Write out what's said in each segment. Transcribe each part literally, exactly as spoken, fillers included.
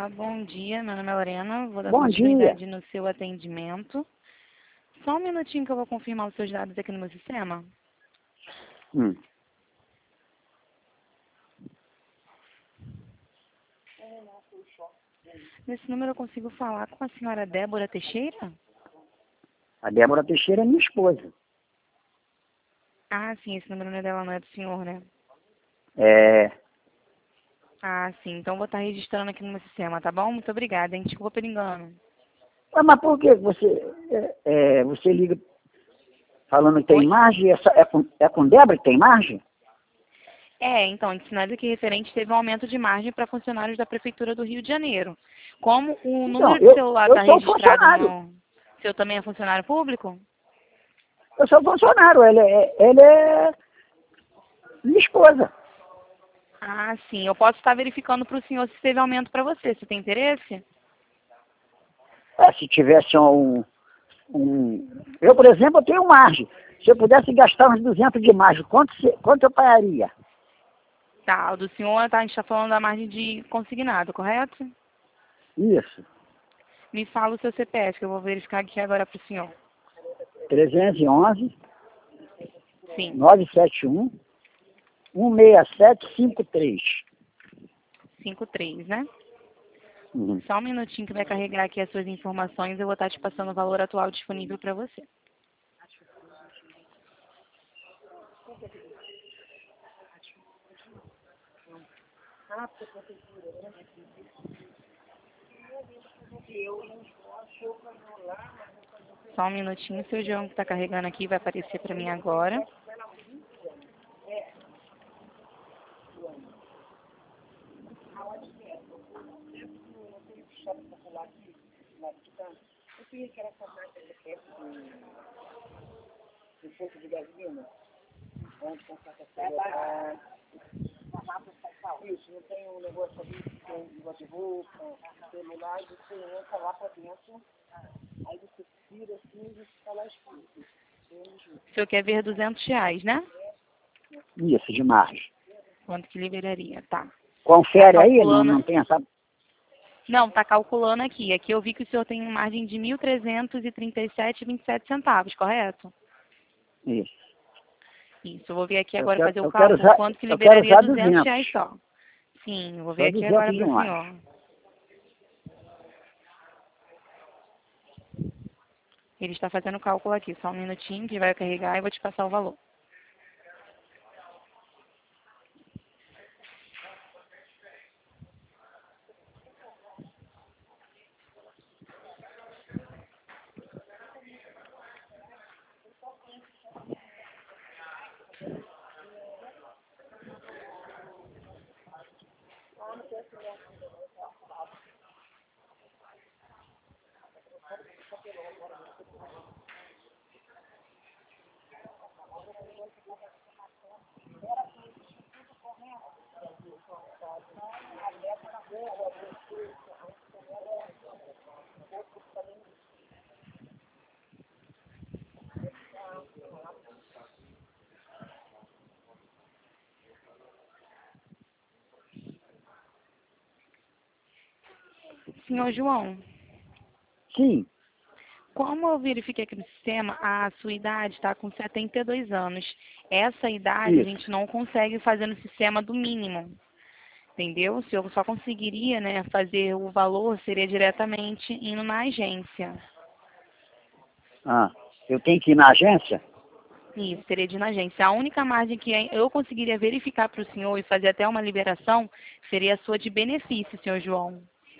Olá, bom dia. Meu nome é Lorena. Vou dar Bom dia. continuidade no seu atendimento. Só um minutinho que eu vou confirmar os seus dados aqui no meu sistema. Hum. Nesse número eu consigo falar com a senhora Débora Teixeira? A Débora Teixeira é minha esposa. Ah, sim, esse número não é dela, não é do senhor, né? É, Ah, sim. Então vou estar registrando aqui no meu sistema, tá bom? Muito obrigada, hein? Desculpa pelo engano. ah, mas por que você, é, é, você liga falando que tem Oi? margem? Essa, é, com, é com Débora que tem margem? É, então, ensinado aqui referente teve um aumento de margem para funcionários da Prefeitura do Rio de Janeiro. Como o Então, número de eu, celular eu está sou registrado funcionário. no... O seu também é funcionário público? Eu sou funcionário. Ela é, ela é minha esposa. Ah, sim. Eu posso estar verificando para o senhor se teve aumento para você. Você tem interesse? É, se tivesse um, um... Eu, por exemplo, eu tenho margem. Se eu pudesse gastar uns duzentos de margem, quanto, se- quanto eu pagaria? Tá, o do senhor, tá, a gente está falando da margem de consignado, correto? Isso. Me fala o seu C P F, que eu vou verificar aqui agora para o senhor. trezentos e onze, Sim, novecentos e setenta e um, cento e sessenta e sete cinquenta e três. cinquenta e três, né? Uhum. Só um minutinho que vai carregar aqui as suas informações. Eu vou estar te passando o valor atual disponível para você. Só um minutinho, seu João que está carregando aqui vai aparecer para mim agora. Isso, não tem um negócio ali que tem um negócio de roupa, celular, e você entra lá pra dentro, aí você tira assim e você tá lá escrito. O senhor quer ver duzentos reais, né? Isso, de margem. Quanto que liberaria? Tá. Tá Confere aí, não, calculando. não tem essa... Não, tá calculando aqui. Aqui eu vi que o senhor tem uma margem de mil trezentos e trinta e sete e vinte e sete centavos, correto? Isso. Isso, eu vou ver aqui Eu agora quero, fazer o eu quero cálculo, usar, quanto que eu quero liberaria usar duzentos duzentos. reais só. Sim, eu vou ver Só aqui agora duzentos para de o margem. senhor. Ele está fazendo o cálculo aqui, só um minutinho que vai carregar e vou te passar o valor. Senhor João, Sim, como eu verifiquei aqui no sistema, a sua idade está com setenta e dois anos. Essa idade a isso. gente não consegue fazer no sistema do mínimo. Entendeu? Se eu só conseguiria, né, fazer o valor, seria diretamente indo na agência. Ah, eu tenho que ir na agência? Isso, seria de ir na agência. A única margem que eu conseguiria verificar para o senhor e fazer até uma liberação seria a sua de benefício, senhor João.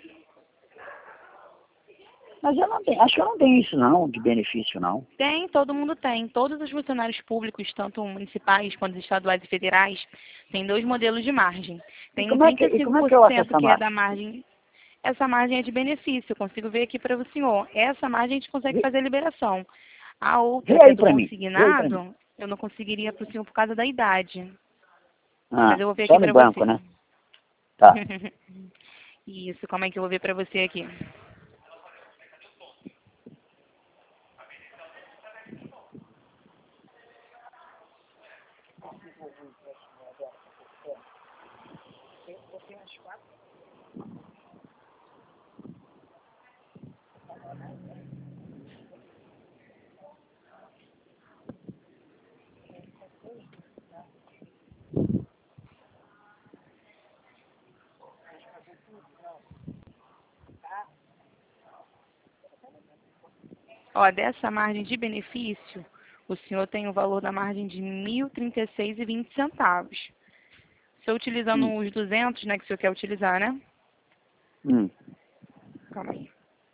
Mas eu não tenho, acho que eu não tenho isso não, de benefício não. Tem, todo mundo tem. Todos os funcionários públicos, tanto municipais quanto estaduais e federais, têm dois modelos de margem. E Tem um como é que, e como é que eu faço trinta e cinco por cento essa que é da margem? margem. Essa margem é de benefício, eu consigo ver aqui para o senhor. Essa margem a gente consegue Vê, fazer a liberação. A outra, vê que é aí do pra mim, vê aí pra mim. consignado, eu não conseguiria para o senhor por causa da idade. Mas Ah, eu vou ver só aqui no para banco, você. né? Tá. Isso, como é que eu vou ver para você aqui? Ó, dessa margem de benefício, o senhor tem o valor da margem de mil e trinta e seis reais e vinte centavos. O senhor utilizando Hum. os duzentos, né, que o senhor quer utilizar, né? Hum. Calma aí.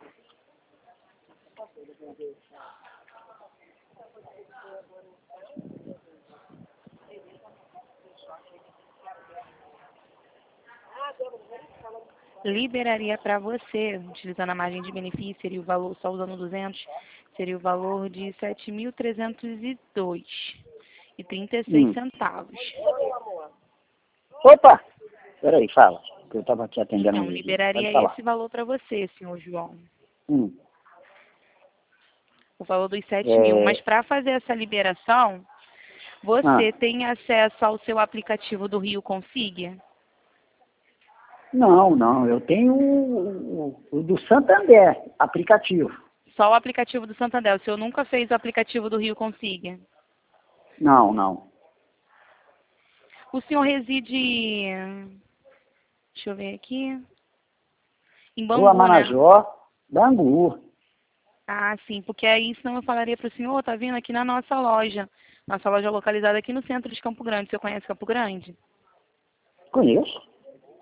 Liberaria para você, utilizando a margem de benefício, seria o valor, só usando duzentos, seria o valor de sete mil trezentos e dois reais e trinta e seis Hum. centavos. Opa! Peraí, fala. Que eu estava aqui atendendo Então, um vídeo. liberaria Pode falar. esse valor para você, senhor João. Hum. O valor dos sete mil. É... Mas para fazer essa liberação, você Ah. tem acesso ao seu aplicativo do Rio Consig? Não, não. Eu tenho o, o, o do Santander, aplicativo. Só o aplicativo do Santander. O senhor nunca fez o aplicativo do Rio Consig? Não, não. O senhor reside... Deixa eu ver aqui. Em Rua Bangu, né? Marajó, Bangu. Ah, sim. Porque aí, senão eu falaria para o senhor, tá vindo aqui na nossa loja. Nossa loja localizada aqui no centro de Campo Grande. O senhor conhece Campo Grande? Conheço.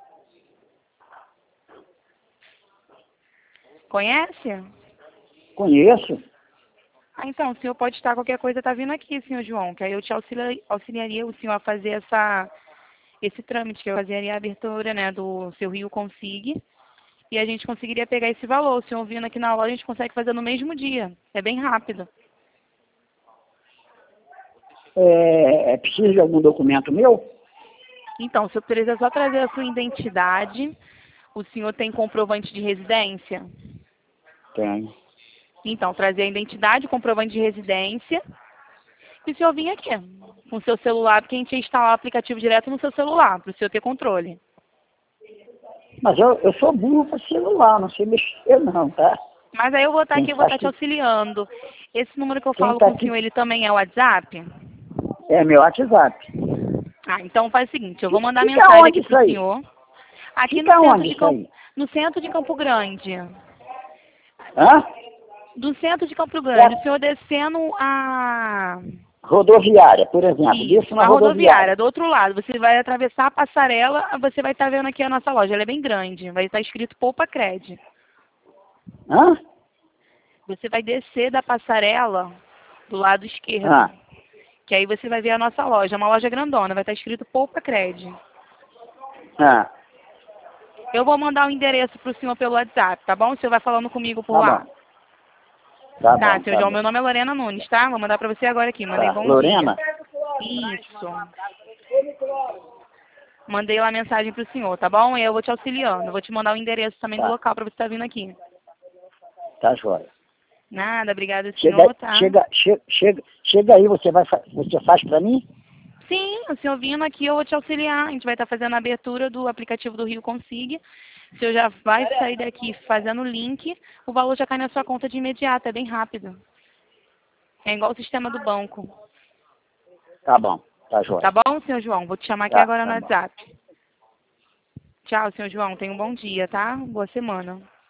Conhece? Conheço. Ah, então, o senhor pode estar, qualquer coisa tá vindo aqui, senhor João, que aí eu te auxilia, auxiliaria o senhor a fazer essa, esse trâmite, que eu fazeria a abertura, né, do seu Rio Consig, e a gente conseguiria pegar esse valor. O senhor vindo aqui na loja, a gente consegue fazer no mesmo dia. É bem rápido. É, é preciso de algum documento meu? Então, o senhor precisa só trazer a sua identidade. O senhor tem comprovante de residência? Tenho. Então, trazer a identidade, comprovante de residência. E o senhor vir aqui com o seu celular, porque a gente ia instalar o aplicativo direto no seu celular, para o senhor ter controle. Mas eu, eu sou burro para celular, não sei mexer não, tá? Mas aí eu vou estar Quem aqui, eu vou estar te faz- auxiliando. Esse número que eu Quem falo tá com o aqui senhor, ele também é o WhatsApp? é meu WhatsApp. Ah, então faz o seguinte, eu vou mandar Fica mensagem onde aqui isso pro aí? senhor. Aqui Fica no centro onde de isso Campo, aí? no centro de Campo Grande. Hã? Do centro de Campo Grande, o senhor descendo a... Rodoviária, por exemplo. Desço Isso, na na rodoviária, rodoviária. do outro lado. Você vai atravessar a passarela, você vai estar vendo aqui a nossa loja. Ela é bem grande, vai estar escrito Poupa Cred. Hã? Você vai descer da passarela do lado esquerdo. Ah, Que aí você vai ver a nossa loja. É uma loja grandona, vai estar escrito Poupa Cred. ah, Eu vou mandar o endereço para o senhor pelo WhatsApp, tá bom? O senhor vai falando comigo por tá lá. bom. Tá Tá, bom, senhor tá João, bom. meu nome é Lorena Nunes, tá? Vou mandar para você agora aqui. Mandei Tá. bom Lorena? dia. Isso. Mandei lá a mensagem pro senhor, tá bom? E eu vou te auxiliando. Eu vou te mandar o endereço também do Tá. local para você estar vindo aqui. Tá joia. Nada, obrigada, Chega, senhor, tá? chega, chega, chega, chega aí, você, vai, fa- você faz pra mim? Sim, o senhor vindo aqui, eu vou te auxiliar. A gente vai estar fazendo a abertura do aplicativo do Rio Consig. O senhor já vai sair daqui fazendo o link, o valor já cai na sua conta de imediato, é bem rápido. É igual o sistema do banco. Tá bom, tá joia. Tá bom, senhor João? Vou te chamar aqui Tá, agora no tá bom. WhatsApp. Tchau, senhor João. Tenha um bom dia, tá? Boa semana.